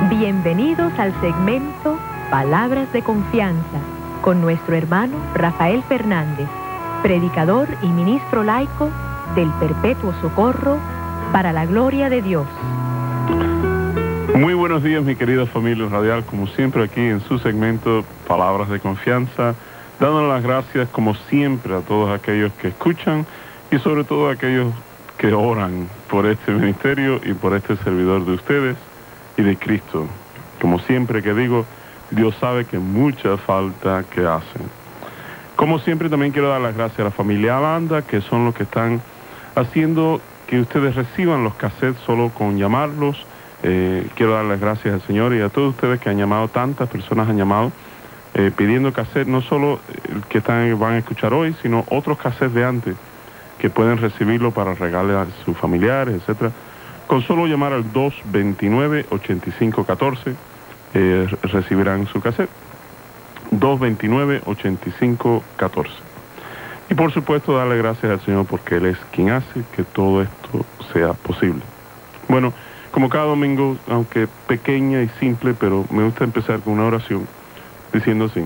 Bienvenidos al segmento Palabras de Confianza con nuestro hermano Rafael Fernández, predicador y ministro laico del Perpetuo Socorro para la gloria de Dios. Muy buenos días, mi querida familia radial, como siempre aquí en su segmento Palabras de Confianza, dándole las gracias como siempre a todos aquellos que escuchan y sobre todo a aquellos que oran por este ministerio y por este servidor de ustedes y de Cristo. Como siempre que digo, Dios sabe que mucha falta que hacen. Como siempre también quiero dar las gracias a la familia Alanda, que son los que están haciendo que ustedes reciban los cassettes solo con llamarlos. Quiero dar las gracias al Señor y a todos ustedes que han llamado, tantas personas han llamado pidiendo cassettes, no solo el que van a escuchar hoy, sino otros cassettes de antes que pueden recibirlo para regalar a sus familiares, etcétera. Con solo llamar al 229-8514 recibirán su cassette. 229-8514. Y por supuesto darle gracias al Señor porque Él es quien hace que todo esto sea posible. Bueno, como cada domingo, aunque pequeña y simple, pero me gusta empezar con una oración diciendo así.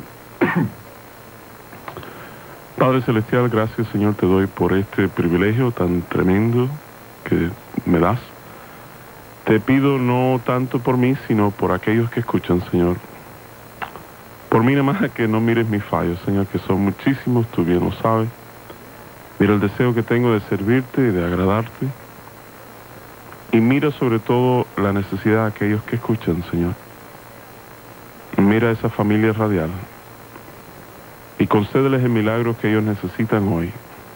Padre Celestial, gracias Señor te doy por este privilegio tan tremendo que me das. Te pido no tanto por mí, sino por aquellos que escuchan, Señor. Por mí nada más que no mires mis fallos, Señor, que son muchísimos, tú bien lo sabes. Mira el deseo que tengo de servirte y de agradarte. Y mira sobre todo la necesidad de aquellos que escuchan, Señor. Mira a esa familia radial. Y concédeles el milagro que ellos necesitan hoy.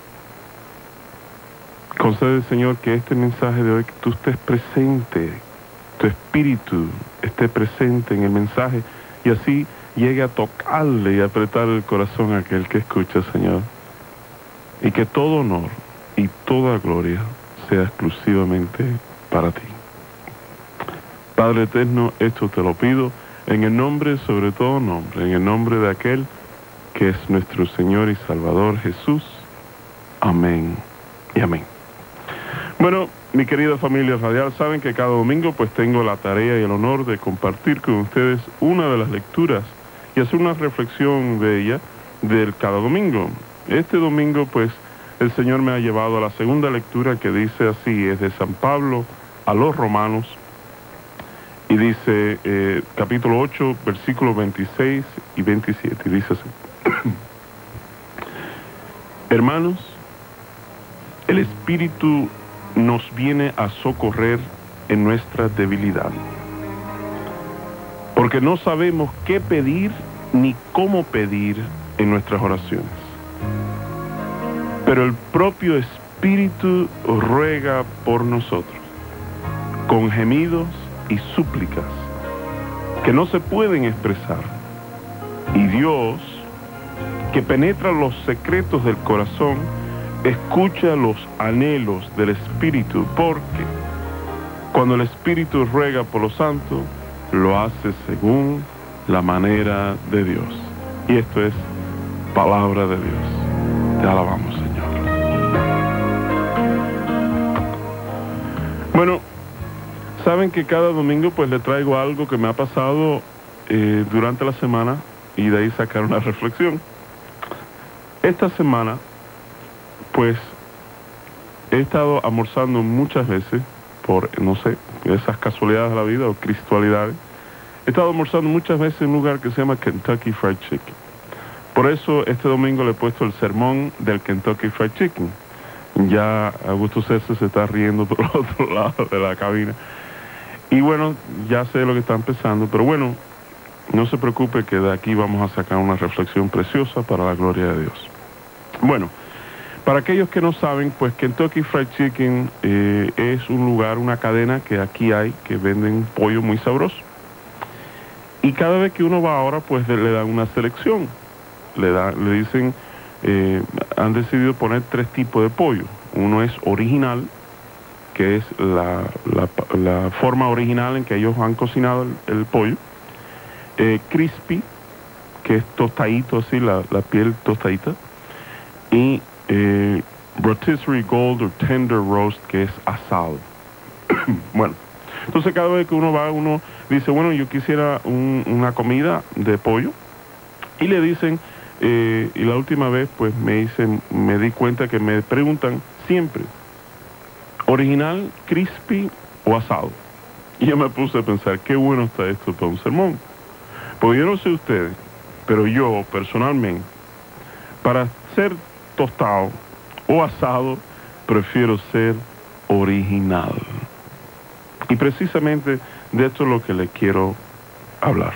Concede, Señor, que este mensaje de hoy, que tú estés presente, tu espíritu esté presente en el mensaje y así llegue a tocarle y apretar el corazón a aquel que escucha, Señor. Y que todo honor y toda gloria sea exclusivamente para ti. Padre eterno, esto te lo pido en el nombre, sobre todo nombre, en el nombre de aquel que es nuestro Señor y Salvador Jesús. Amén y amén. Bueno, mi querida familia radial, saben que cada domingo pues tengo la tarea y el honor de compartir con ustedes una de las lecturas y hacer una reflexión de ella del cada domingo. Este domingo pues el Señor me ha llevado a la segunda lectura que dice así, es de San Pablo a los Romanos y dice capítulo 8, versículos 26 y 27 y dice así. Hermanos, el Espíritu nos viene a socorrer en nuestra debilidad, porque no sabemos qué pedir ni cómo pedir en nuestras oraciones. Pero el propio Espíritu ruega por nosotros, con gemidos y súplicas que no se pueden expresar. Y Dios, que penetra los secretos del corazón, escucha los anhelos del Espíritu, porque cuando el Espíritu ruega por los santos, lo hace según la manera de Dios. Y esto es palabra de Dios. Te alabamos, Señor. Bueno, saben que cada domingo pues le traigo algo que me ha pasado durante la semana y de ahí sacar una reflexión. Esta semana pues he estado almorzando muchas veces por, no sé, esas casualidades de la vida o cristualidades. He estado almorzando muchas veces en un lugar que se llama Kentucky Fried Chicken. Por eso este domingo le he puesto el sermón del Kentucky Fried Chicken. Ya Augusto César se está riendo por el otro lado de la cabina. Y bueno, ya sé lo que está empezando, pero bueno, no se preocupe que de aquí vamos a sacar una reflexión preciosa para la gloria de Dios. Bueno, para aquellos que no saben, pues Kentucky Fried Chicken es un lugar, una cadena que aquí hay, que venden pollo muy sabroso. Y cada vez que uno va ahora, pues le dan una selección. Le dicen, han decidido poner 3 tipos de pollo. Uno es original, que es la forma original en que ellos han cocinado el pollo. Crispy, que es tostadito así, la piel tostadita. Y rotisserie gold o tender roast, que es asado. Bueno, Entonces cada vez que uno va, uno dice, bueno, yo quisiera una comida de pollo. Y le dicen, y la última vez pues me di cuenta que me preguntan siempre, ¿original, crispy o asado? Y yo me puse a pensar, qué bueno está esto para un sermón. Pues yo no sé ustedes, pero yo personalmente, para ser tostado o asado, prefiero ser original. Y precisamente de esto es lo que les quiero hablar.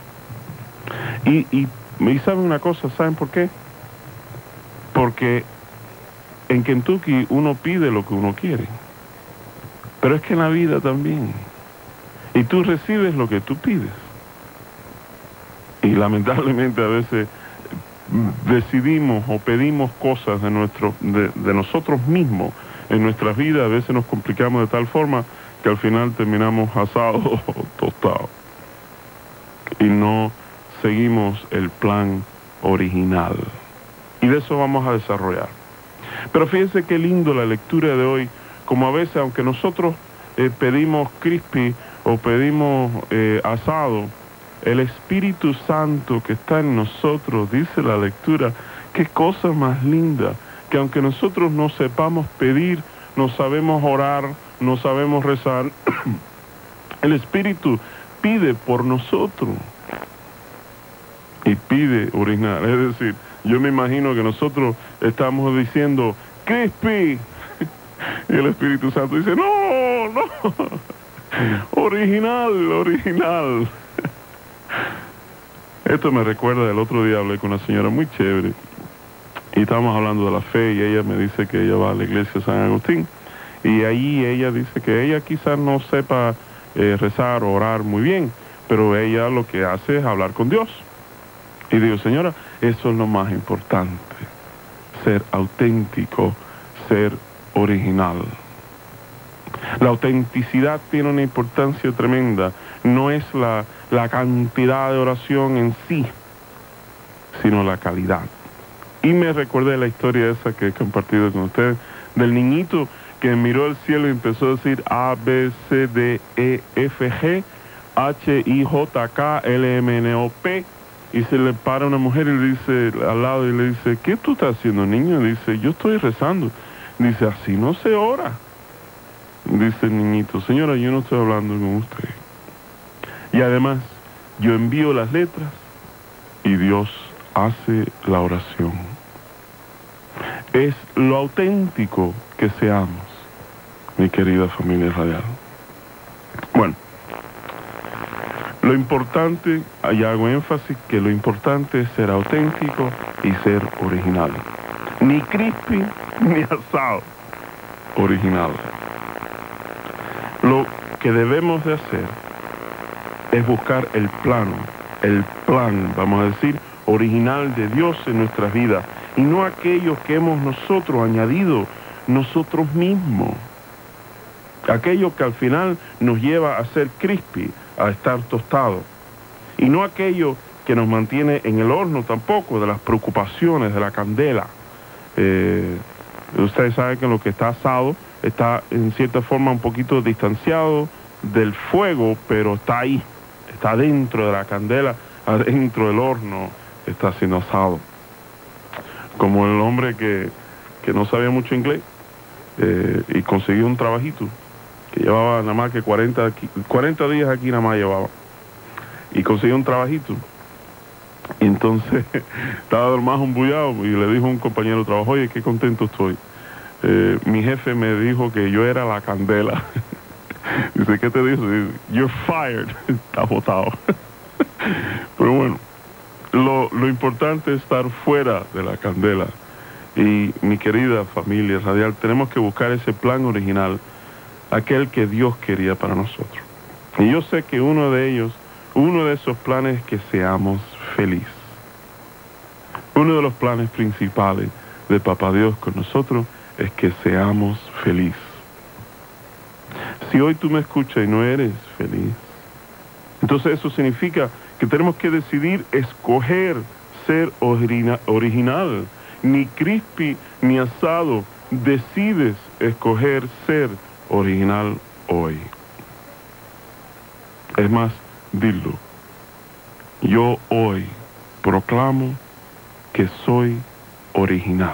Y saben una cosa, ¿saben por qué? Porque en Kentucky uno pide lo que uno quiere. Pero es que en la vida también. Y tú recibes lo que tú pides. Y lamentablemente a veces decidimos o pedimos cosas de nosotros mismos en nuestras vidas. A veces nos complicamos de tal forma que al final terminamos asados o tostados. Y no seguimos el plan original. Y de eso vamos a desarrollar. Pero fíjense qué lindo la lectura de hoy. Como a veces, aunque nosotros pedimos crispy o pedimos asado, el Espíritu Santo que está en nosotros, dice la lectura, qué cosa más linda, que aunque nosotros no sepamos pedir, no sabemos orar, no sabemos rezar, el Espíritu pide por nosotros y pide original. Es decir, yo me imagino que nosotros estamos diciendo crispy y el Espíritu Santo dice no, original. Esto me recuerda, el otro día hablé con una señora muy chévere y estábamos hablando de la fe y ella me dice que ella va a la iglesia de San Agustín y ahí ella dice que ella quizás no sepa rezar o orar muy bien, pero ella lo que hace es hablar con Dios. Y digo, señora, eso es lo más importante, ser auténtico, ser original. La autenticidad tiene una importancia tremenda. No es la cantidad de oración en sí, sino la calidad. Y me recordé la historia esa que he compartido con ustedes, del niñito que miró al cielo y empezó a decir A, B, C, D, E, F, G, H, I, J, K, L, M, N, O, P. Y se le para una mujer y le dice al lado y le dice, ¿qué tú estás haciendo, niño? Dice, yo estoy rezando. Dice, así no se ora. Dice el niñito, señora, yo no estoy hablando con usted. Y además, yo envío las letras y Dios hace la oración. Es lo auténtico que seamos, mi querida familia radial. Bueno, lo importante, y hago énfasis, que lo importante es ser auténtico y ser original. Ni crispy ni asado, original. Lo que debemos de hacer es buscar el plan, vamos a decir, original de Dios en nuestras vidas, y no aquello que hemos nosotros añadido nosotros mismos. Aquello que al final nos lleva a ser crispy, a estar tostado. Y no aquello que nos mantiene en el horno tampoco, de las preocupaciones, de la candela. Ustedes saben que lo que está asado está en cierta forma un poquito distanciado del fuego, pero está ahí, está dentro de la candela, adentro del horno, está siendo asado. Como el hombre que no sabía mucho inglés y consiguió un trabajito, que llevaba nada más que 40 días aquí nada más llevaba, y consiguió un trabajito. Y entonces estaba más embullado y le dijo a un compañero de trabajo, oye, qué contento estoy. Mi jefe me dijo que yo era la candela. Dice, ¿qué te dice? Dice, you're fired. Está botado. Pero bueno, lo importante es estar fuera de la candela. Y mi querida familia radial, tenemos que buscar ese plan original, aquel que Dios quería para nosotros. Y yo sé que uno de esos planes es que seamos felices. Uno de los planes principales de Papá Dios con nosotros es que seamos felices. Si hoy tú me escuchas y no eres feliz, entonces eso significa que tenemos que decidir escoger ser original. Ni crispy ni asado. Decides escoger ser original hoy. Es más, dilo. Yo hoy proclamo que soy original.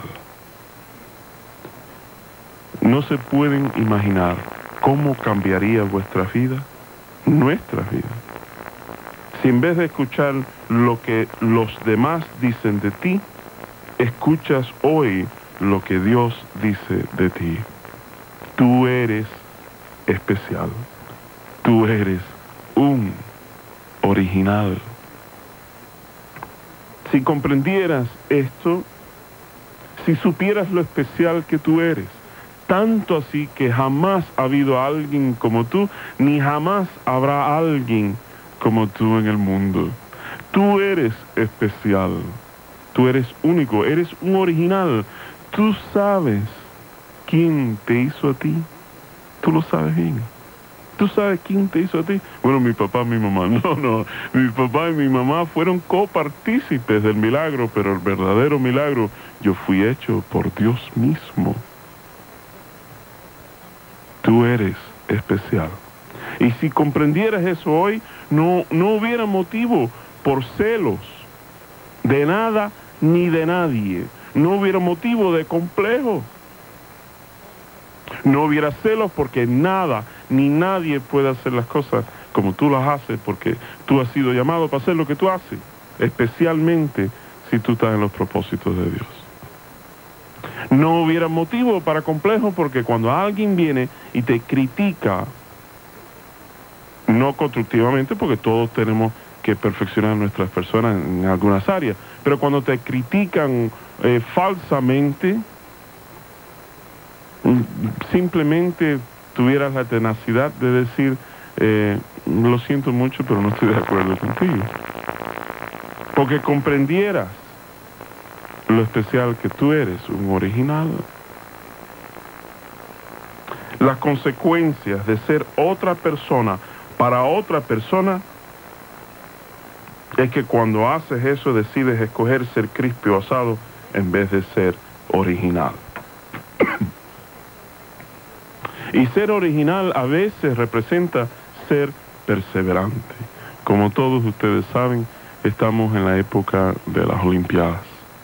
No se pueden imaginar cómo cambiaría vuestra vida, nuestra vida, si en vez de escuchar lo que los demás dicen de ti, escuchas hoy lo que Dios dice de ti. Tú eres especial. Tú eres un original. Si comprendieras esto, si supieras lo especial que tú eres, tanto así que jamás ha habido alguien como tú, ni jamás habrá alguien como tú en el mundo. Tú eres especial, tú eres único, eres un original. Tú sabes quién te hizo a ti, tú lo sabes bien. ¿Tú sabes quién te hizo a ti? Bueno, mi papá, mi mamá. No. Mi papá y mi mamá fueron copartícipes del milagro, pero el verdadero milagro, yo fui hecho por Dios mismo. Tú eres especial. Y si comprendieras eso hoy, no hubiera motivo por celos de nada ni de nadie. No hubiera motivo de complejo. No hubiera celos porque nada ni nadie puede hacer las cosas como tú las haces, porque tú has sido llamado para hacer lo que tú haces, especialmente si tú estás en los propósitos de Dios. No hubiera motivo para complejo porque cuando alguien viene y te critica, no constructivamente, porque todos tenemos que perfeccionar nuestras personas en algunas áreas, pero cuando te critican falsamente, simplemente tuvieras la tenacidad de decir, lo siento mucho, pero no estoy de acuerdo contigo. Porque comprendieras lo especial que tú eres, un original. Las consecuencias de ser otra persona para otra persona es que cuando haces eso decides escoger ser crispy o asado en vez de ser original. Y ser original a veces representa ser perseverante. Como todos ustedes saben, estamos en la época de las Olimpiadas.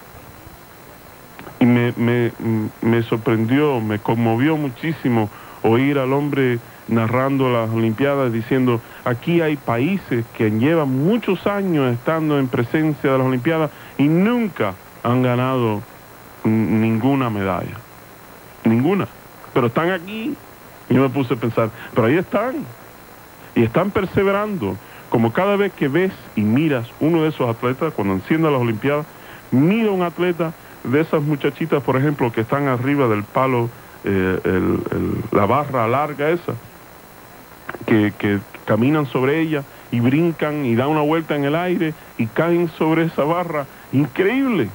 Y me sorprendió, me conmovió muchísimo oír al hombre narrando las Olimpiadas diciendo, aquí hay países que llevan muchos años estando en presencia de las Olimpiadas y nunca han ganado ninguna medalla. Ninguna. Pero están aquí. Y yo me puse a pensar, pero ahí están. Y están perseverando. Como cada vez que ves y miras uno de esos atletas, cuando encienda las Olimpiadas, mira un atleta de esas muchachitas, por ejemplo, que están arriba del palo, la barra larga esa, que caminan sobre ella y brincan y dan una vuelta en el aire y caen sobre esa barra. Increíble.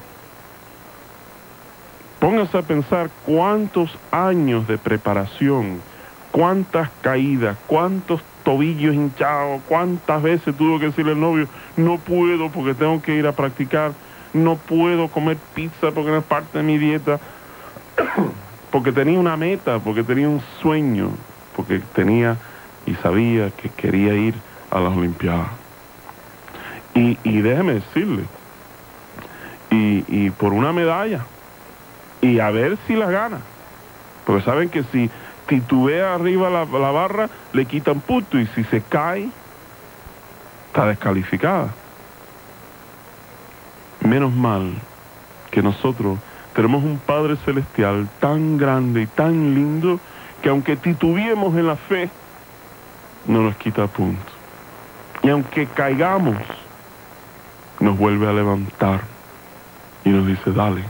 Póngase a pensar cuántos años de preparación, cuántas caídas, cuántos tobillos hinchados, cuántas veces tuvo que decirle al novio, no puedo porque tengo que ir a practicar, no puedo comer pizza porque no es parte de mi dieta, porque tenía una meta, porque tenía un sueño, porque tenía y sabía que quería ir a las Olimpiadas. Y déjeme decirle, y por una medalla, y a ver si las gana, porque saben que si titubea arriba la barra, le quitan punto, y si se cae, está descalificada. Menos mal que nosotros tenemos un Padre Celestial tan grande y tan lindo, que aunque titubeemos en la fe, no nos quita punto. Y aunque caigamos, nos vuelve a levantar y nos dice, dale,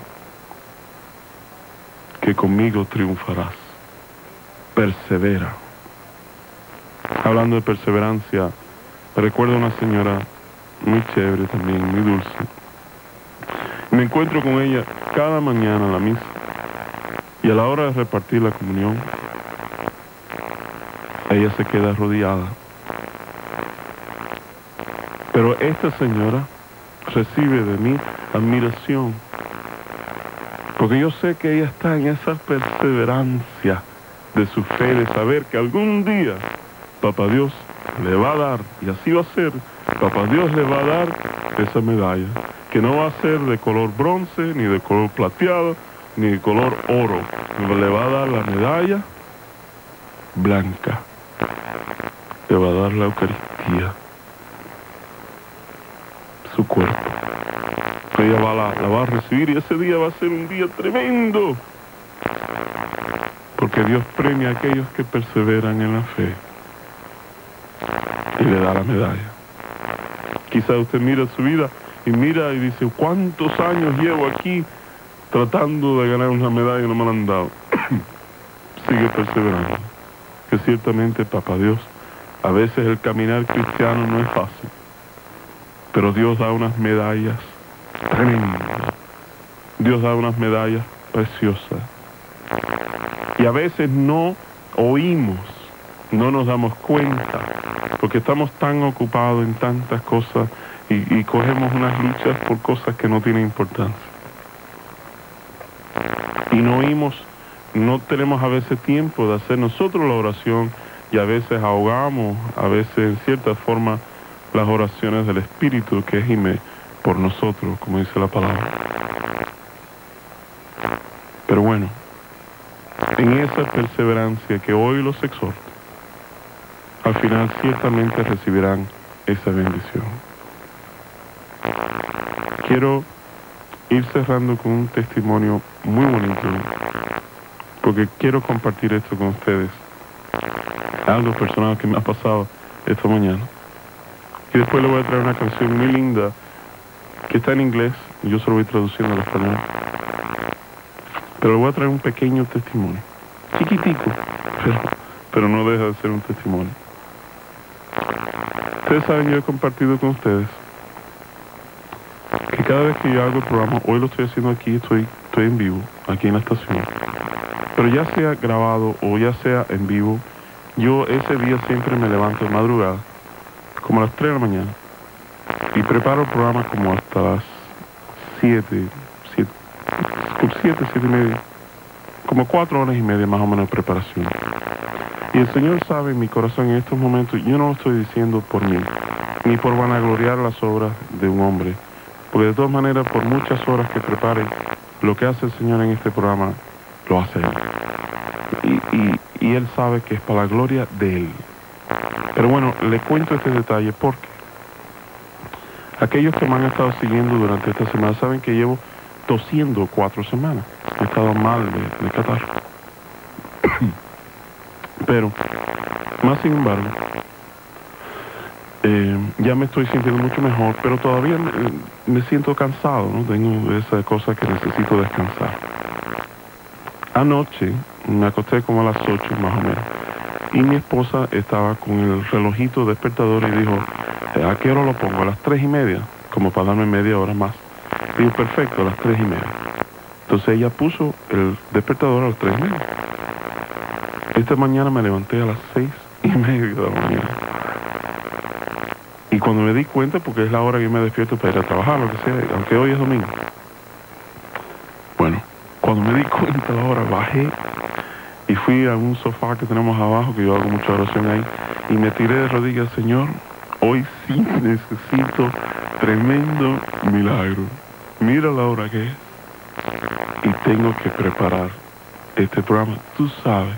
que conmigo triunfarás. Persevera. Hablando de perseverancia, recuerdo una señora muy chévere también, muy dulce. Me encuentro con ella cada mañana en la misa y a la hora de repartir la comunión, ella se queda arrodillada. Pero esta señora recibe de mí admiración, porque yo sé que ella está en esa perseverancia de su fe, de saber que algún día Papá Dios le va a dar, y así va a ser, papá Dios le va a dar esa medalla, que no va a ser de color bronce, ni de color plateado, ni de color oro. Le va a dar la medalla blanca. Le va a dar la Eucaristía, su cuerpo. Ella la va a recibir, y ese día va a ser un día tremendo, porque Dios premia a aquellos que perseveran en la fe y le da la medalla. Quizá usted mira su vida y mira y dice, ¿cuántos años llevo aquí tratando de ganar una medalla y no me la han dado? Sigue perseverando, que ciertamente, papá Dios, a veces el caminar cristiano no es fácil, pero Dios da unas medallas tremendas. Dios da unas medallas preciosas. Y a veces no oímos, no nos damos cuenta, porque estamos tan ocupados en tantas cosas y cogemos unas luchas por cosas que no tienen importancia. Y no oímos, no tenemos a veces tiempo de hacer nosotros la oración, y a veces ahogamos, a veces en cierta forma, las oraciones del Espíritu que gime por nosotros, como dice la palabra. Pero bueno, en esa perseverancia que hoy los exhorto, al final ciertamente recibirán esa bendición. Quiero ir cerrando con un testimonio muy bonito, porque quiero compartir esto con ustedes, algo personal que me ha pasado esta mañana. Y después le voy a traer una canción muy linda que está en inglés, y yo se lo voy traduciendo al español. Pero le voy a traer un pequeño testimonio, chiquitico, pero no deja de ser un testimonio. Ustedes saben, yo he compartido con ustedes que cada vez que yo hago el programa, hoy lo estoy haciendo aquí, estoy en vivo, aquí en la estación, pero ya sea grabado o ya sea en vivo, yo ese día siempre me levanto de madrugada, como a las 3 de la mañana, y preparo el programa como hasta las 7 y media, como 4 horas y media más o menos de preparación. Y el Señor sabe en mi corazón en estos momentos, yo no lo estoy diciendo por mí, ni por vanagloriar las obras de un hombre, porque de todas maneras, por muchas horas que prepare, lo que hace el Señor en este programa, lo hace Él. Y Él sabe que es para la gloria de Él. Pero bueno, le cuento este detalle porque aquellos que me han estado siguiendo durante esta semana saben que llevo tosiendo 4 semanas. He estado mal de catarro. Pero, más sin embargo, ya me estoy sintiendo mucho mejor, pero todavía me siento cansado, ¿no? Tengo esa cosa que necesito descansar. Anoche me acosté como a las 8 más o menos, y mi esposa estaba con el relojito despertador y dijo, ¿a qué hora lo pongo? A las 3:30, como para darme media hora más. Digo, perfecto, a las 3:30. Entonces ella puso el despertador a las 3:30. Esta mañana me levanté a las 6:30 de la mañana. Y cuando me di cuenta, porque es la hora que yo me despierto para ir a trabajar, lo que sea, aunque hoy es domingo. Bueno, cuando me di cuenta ahora, bajé y fui a un sofá que tenemos abajo, que yo hago mucha oración ahí, y me tiré de rodillas, Señor, hoy sí necesito tremendo milagro. Mira la hora que es. Y tengo que preparar este programa. Tú sabes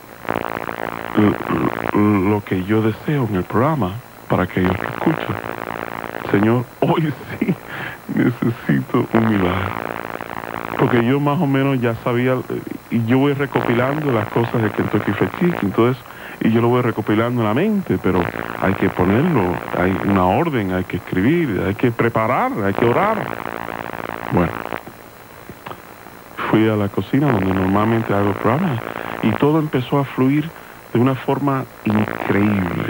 lo que yo deseo en el programa para aquellos que escuchan. Señor, hoy sí necesito un milagro. Porque yo más o menos ya sabía, y yo voy recopilando las cosas de Kentucky Fried Chicken, entonces, y yo lo voy recopilando en la mente, pero hay que ponerlo, hay una orden, hay que escribir, hay que preparar, hay que orar. Bueno, fui a la cocina donde normalmente hago el programa, y todo empezó a fluir de una forma increíble.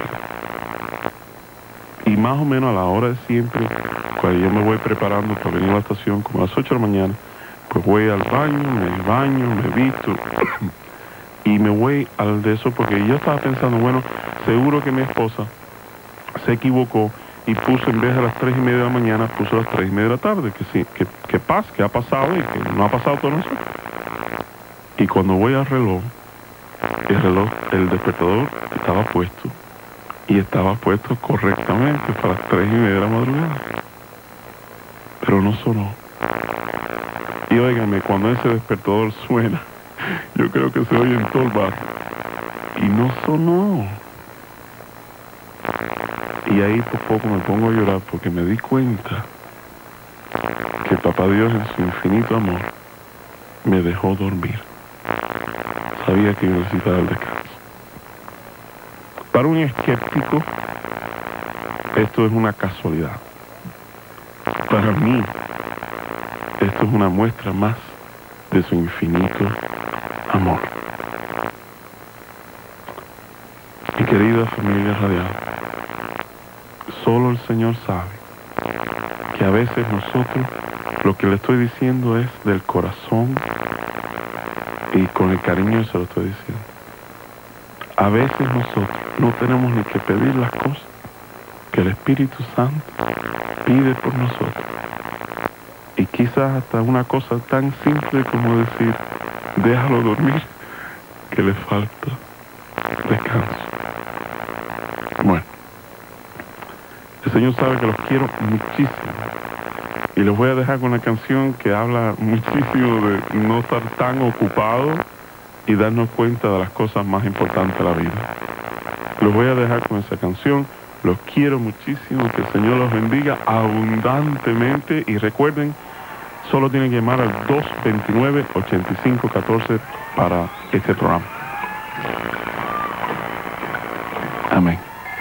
Y más o menos a la hora de siempre, cuando yo me voy preparando para venir a la estación, como a las 8 de la mañana, pues voy al baño, me visto y me voy al de eso, porque yo estaba pensando, bueno, seguro que mi esposa se equivocó y puso, en vez de las 3:30 de la mañana, puso las 3:30 de la tarde, que sí, que pasa, que ha pasado y que no ha pasado todo eso. Y cuando voy al reloj, el despertador estaba puesto y estaba puesto correctamente para las 3:30 de la madrugada. Pero no sonó. Y óigame, cuando ese despertador suena, yo creo que se oye en todo el barrio. Y no sonó. Y ahí por poco me pongo a llorar porque me di cuenta que Papá Dios en su infinito amor me dejó dormir. Sabía que yo necesitaba el descanso. Para un escéptico, esto es una casualidad. Para mí, esto es una muestra más de su infinito amor. Mi querida familia radial, solo el Señor sabe que a veces nosotros, lo que le estoy diciendo es del corazón y con el cariño se lo estoy diciendo. A veces nosotros no tenemos ni que pedir las cosas que el Espíritu Santo pide por nosotros. Y quizás hasta una cosa tan simple como decir, déjalo dormir, que le falta descanso. Bueno, el Señor sabe que los quiero muchísimo. Y los voy a dejar con una canción que habla muchísimo de no estar tan ocupado y darnos cuenta de las cosas más importantes de la vida. Los voy a dejar con esa canción. Los quiero muchísimo. Que el Señor los bendiga abundantemente. Y recuerden, solo tienen que llamar al 229-8514 para este programa. Amén.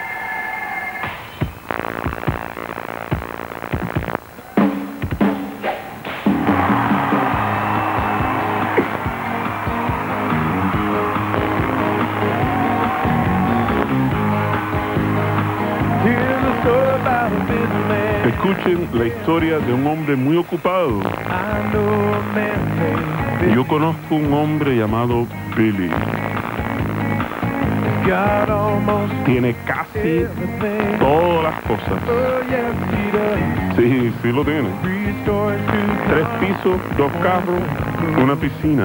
Escuchen la historia de un hombre muy ocupado. Yo conozco un hombre llamado Billy. Tiene casi todas las cosas. Sí, sí lo tiene. 3 pisos, 2 carros, una piscina.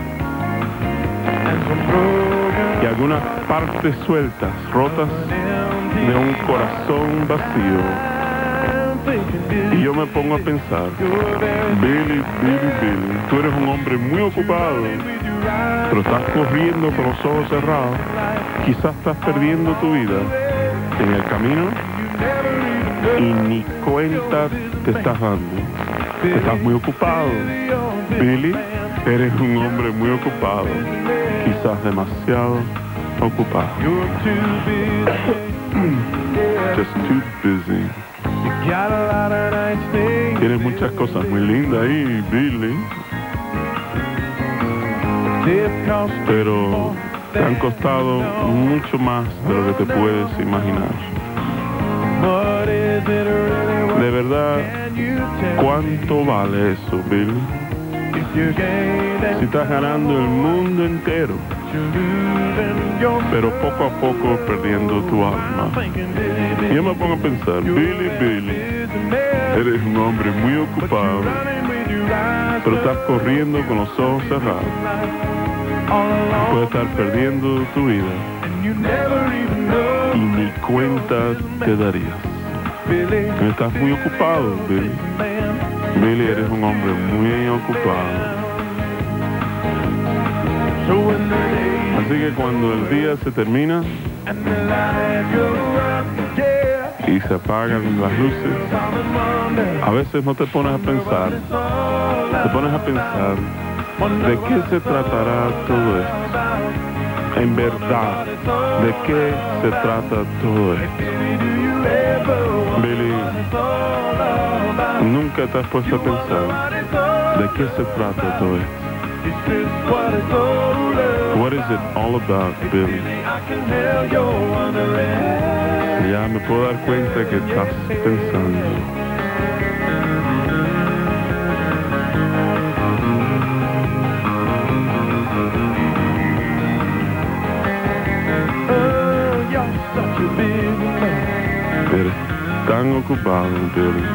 Y algunas partes sueltas, rotas, de un corazón vacío. Y yo me pongo a pensar, Billy, tú eres un hombre muy ocupado, pero estás corriendo con los ojos cerrados. Quizás estás perdiendo tu vida en el camino y ni cuenta te estás dando. Estás muy ocupado. Billy, eres un hombre muy ocupado, quizás demasiado ocupado. Just too busy. Tienes muchas cosas muy lindas ahí, Billy, pero te han costado mucho más de lo que te puedes imaginar. De verdad, ¿cuánto vale eso, Billy? Si estás ganando el mundo entero, pero poco a poco perdiendo tu alma. Y yo me pongo a pensar, Billy, eres un hombre muy ocupado, pero estás corriendo con los ojos cerrados. Puedes estar perdiendo tu vida y ni cuenta te darías. Estás muy ocupado, Billy. Billy, eres un hombre muy ocupado. Así que cuando el día se termina y se apagan las luces, a veces no te pones a pensar, te pones a pensar de qué se tratará todo esto. En verdad, ¿de qué se trata todo esto? Billy, nunca te has puesto a pensar de qué se trata todo esto. What is it all about, Billy? Ya me puedo dar cuenta que estás pensando. Eres tan ocupado, Billy.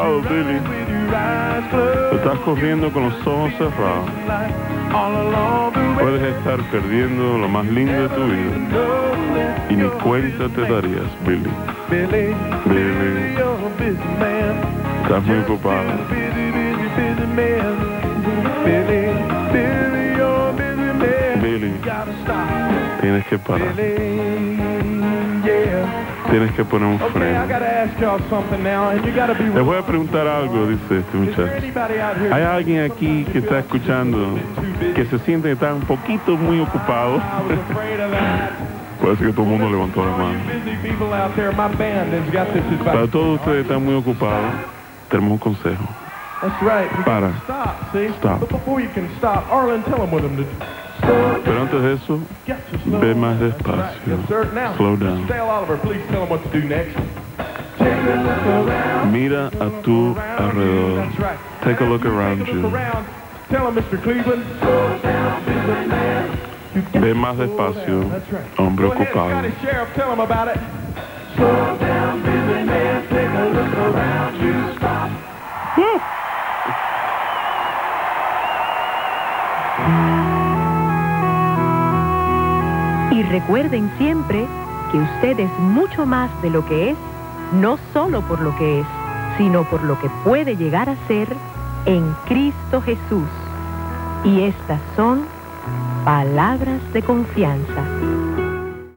ocupado, Billy. Estás corriendo con los ojos cerrados. Puedes estar perdiendo lo más lindo de tu vida y ni cuenta te darías, Billy. Billy, estás muy ocupado. Billy, tienes que parar. Tienes que poner un freno. Les voy a preguntar algo, dice este muchacho. ¿Hay alguien aquí que está escuchando que se siente que está un poquito muy ocupado? Parece que todo el mundo levantó la mano. Para todos ustedes que están muy ocupados, tenemos un consejo. Para. Stop. Pero antes de eso, ve más despacio. Slow down. Mira a tu alrededor. Take a look around you. Ve más despacio, hombre ocupado. Y recuerden siempre que usted es mucho más de lo que es, no solo por lo que es, sino por lo que puede llegar a ser en Cristo Jesús. Y estas son palabras de confianza.